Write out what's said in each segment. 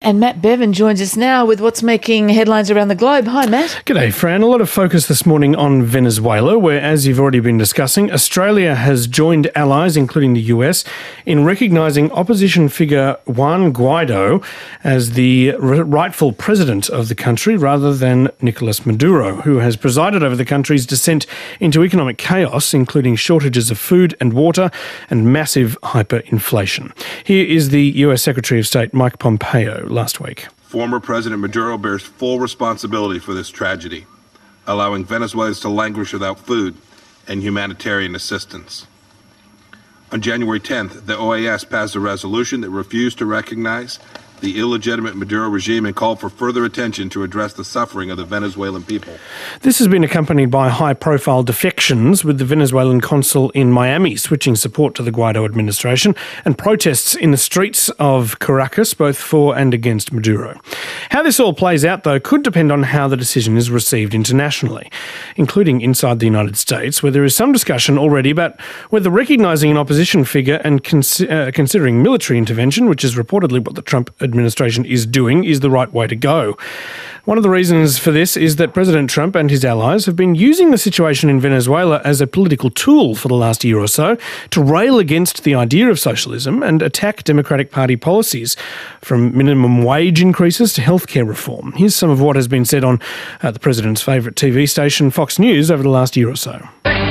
And Matt Bevan joins us now with what's making headlines around the globe. Hi, Matt. G'day, Fran. A lot of focus this morning on Venezuela, where, as you've already been discussing, Australia has joined allies, including the US, in recognising opposition figure Juan Guaido as the rightful president of the country, rather than Nicolas Maduro, who has presided over the country's descent into economic chaos, including shortages of food and water and massive hyperinflation. Here is the US Secretary of State, Mike Pompeo, last week. Former President Maduro bears full responsibility for this tragedy, allowing Venezuelans to languish without food and humanitarian assistance. On January 10th, the OAS passed a resolution that refused to recognize the illegitimate Maduro regime and called for further attention to address the suffering of the Venezuelan people. This has been accompanied by high-profile defections, with the Venezuelan consul in Miami switching support to the Guaido administration, and protests in the streets of Caracas, both for and against Maduro. How this all plays out, though, could depend on how the decision is received internationally, including inside the United States, where there is some discussion already about whether recognising an opposition figure and considering military intervention, which is reportedly what the Trump administration is doing, is the right way to go. One of the reasons for this is that President Trump and his allies have been using the situation in Venezuela as a political tool for the last year or so to rail against the idea of socialism and attack Democratic Party policies, from minimum wage increases to healthcare reform. Here's some of what has been said on the president's favourite TV station, Fox News, over the last year or so.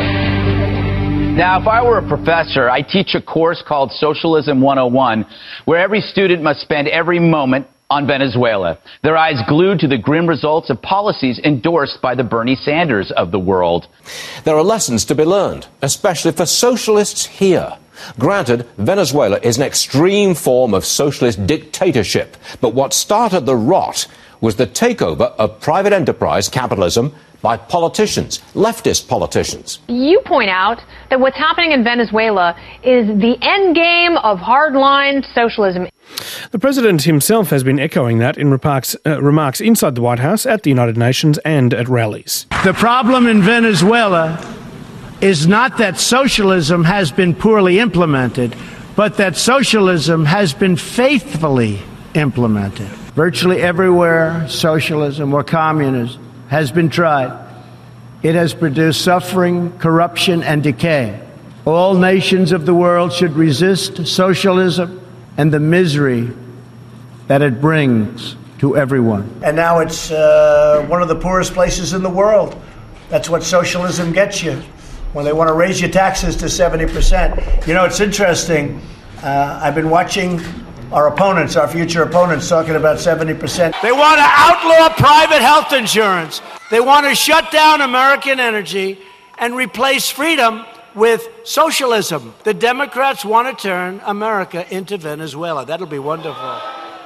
Now, if I were a professor, I teach a course called Socialism 101, where every student must spend every moment on Venezuela, their eyes glued to the grim results of policies endorsed by the Bernie Sanders of the world. There are lessons to be learned, especially for socialists here. Granted, Venezuela is an extreme form of socialist dictatorship, but what started the rot was the takeover of private enterprise capitalism by politicians, leftist politicians. You point out that what's happening in Venezuela is the end game of hardline socialism. The president himself has been echoing that in remarks inside the White House, at the United Nations and at rallies. The problem in Venezuela is not that socialism has been poorly implemented, but that socialism has been faithfully implemented. Virtually everywhere socialism or communism has been tried, it has produced suffering, corruption, and decay. All nations of the world should resist socialism and the misery that it brings to everyone. And now it's one of the poorest places in the world. That's what socialism gets you, when they want to raise your taxes to 70%. You know, it's interesting. I've been watching our opponents, our future opponents, talking about 70%. They want to outlaw private health insurance. They want to shut down American energy and replace freedom with socialism. The Democrats want to turn America into Venezuela. That'll be wonderful.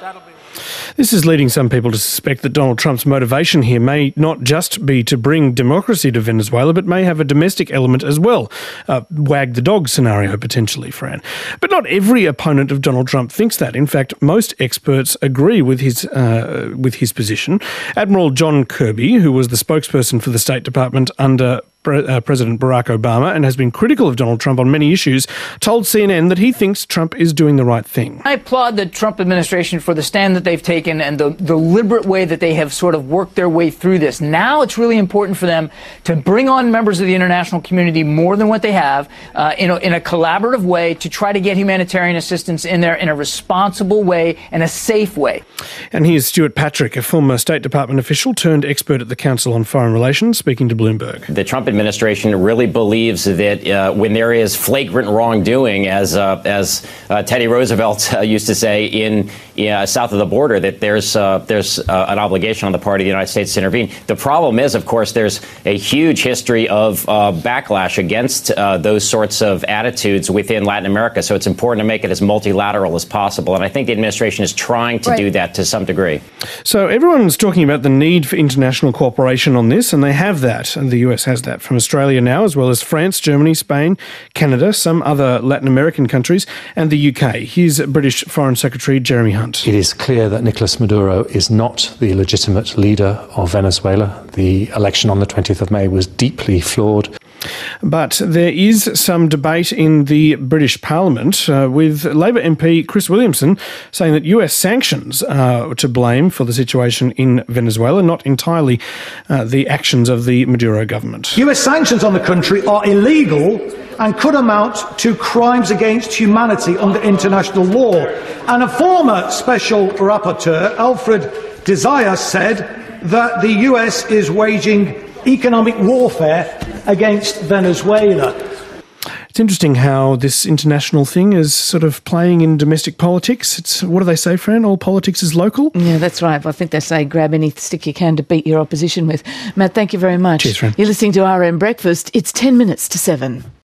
This is leading some people to suspect that Donald Trump's motivation here may not just be to bring democracy to Venezuela, but may have a domestic element as well. Wag the dog scenario, potentially, Fran. But not every opponent of Donald Trump thinks that. In fact, most experts agree with his position. Admiral John Kirby, who was the spokesperson for the State Department under President Barack Obama and has been critical of Donald Trump on many issues, told CNN that he thinks Trump is doing the right thing. I applaud the Trump administration for the stand that they've taken and the deliberate way that they have sort of worked their way through this. Now it's really important for them to bring on members of the international community more than what they have in a collaborative way to try to get humanitarian assistance in there in a responsible way and a safe way. And here's Stuart Patrick, a former State Department official turned expert at the Council on Foreign Relations, speaking to Bloomberg. The Trump administration really believes that when there is flagrant wrongdoing, as Teddy Roosevelt used to say in south of the border, that there's an obligation on the part of the United States to intervene. The problem is, of course, there's a huge history of backlash against those sorts of attitudes within Latin America. So it's important to make it as multilateral as possible. And I think the administration is trying to do that to some degree. So everyone's talking about the need for international cooperation on this, and they have that, and the US has that from Australia now, as well as France, Germany, Spain, Canada, some other Latin American countries, and the UK. Here's British Foreign Secretary Jeremy Hunt. It is clear that Nicolas Maduro is not the legitimate leader of Venezuela. The election on the 20th of May was deeply flawed. But there is some debate in the British Parliament with Labor MP Chris Williamson saying that US sanctions are to blame for the situation in Venezuela, not entirely the actions of the Maduro government. US sanctions on the country are illegal and could amount to crimes against humanity under international law. And a former Special Rapporteur, Alfred Desire, said that the US is waging economic warfare against Venezuela. It's interesting how this international thing is sort of playing in domestic politics. It's, what do they say, Fran? All politics is local? Yeah, that's right. I think they say grab any stick you can to beat your opposition with. Matt, thank you very much. Cheers, Fran. You're listening to RM Breakfast. It's 10 minutes to 7.